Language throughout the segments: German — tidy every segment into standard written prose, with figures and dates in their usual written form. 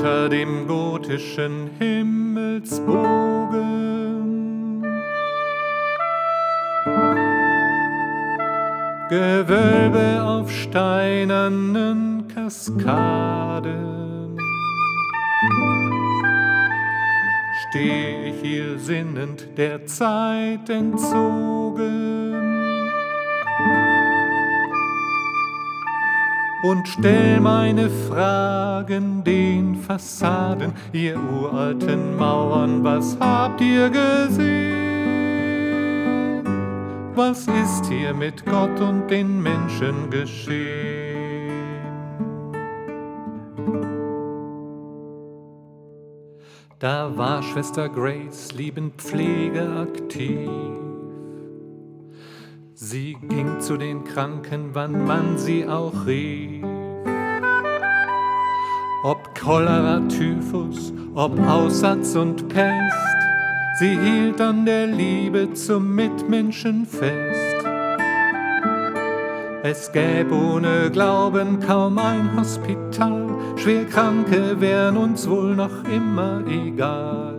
unter dem gotischen Himmelsbogen. Gewölbe auf steinernen Kaskaden. Steh ich hier sinnend der Zeit entzogen und stell meine Fragen den Fassaden, ihr uralten Mauern, was habt ihr gesehen? Was ist hier mit Gott und den Menschen geschehen? Da war Schwester Grace liebend pflegeaktiv. Sie ging zu den Kranken, wann man sie auch rief. Ob Cholera, Typhus, ob Aussatz und Pest, sie hielt an der Liebe zum Mitmenschen fest. Es gäb ohne Glauben kaum ein Hospital, Schwerkranke wären uns wohl noch immer egal.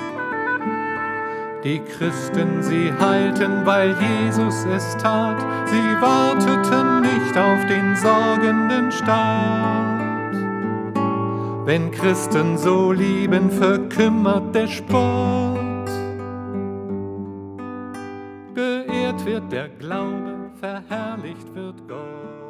Die Christen, sie heilten, weil Jesus es tat, sie warteten nicht auf den sorgenden Staat. Wenn Christen so lieben, verkümmert der Spott. Geehrt wird der Glaube, verherrlicht wird Gott.